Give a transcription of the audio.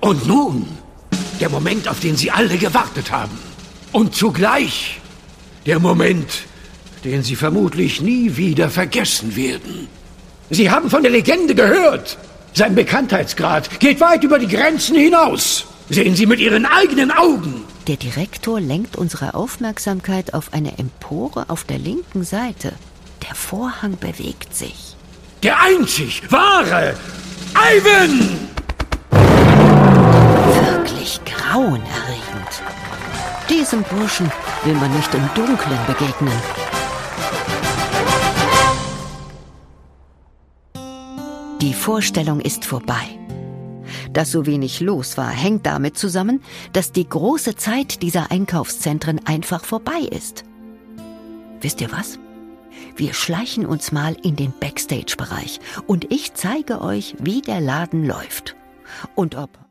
Und nun, der Moment, auf den Sie alle gewartet haben. Und zugleich der Moment, den Sie vermutlich nie wieder vergessen werden. Sie haben von der Legende gehört. Sein Bekanntheitsgrad geht weit über die Grenzen hinaus. Sehen Sie mit Ihren eigenen Augen. Der Direktor lenkt unsere Aufmerksamkeit auf eine Empore auf der linken Seite. Der Vorhang bewegt sich. Der einzig wahre Ivan! Wirklich grauenerregend. Diesem Burschen will man nicht im Dunkeln begegnen. Die Vorstellung ist vorbei. Dass so wenig los war, hängt damit zusammen, dass die große Zeit dieser Einkaufszentren einfach vorbei ist. Wisst ihr was? Wir schleichen uns mal in den Backstage-Bereich und ich zeige euch, wie der Laden läuft. Und ob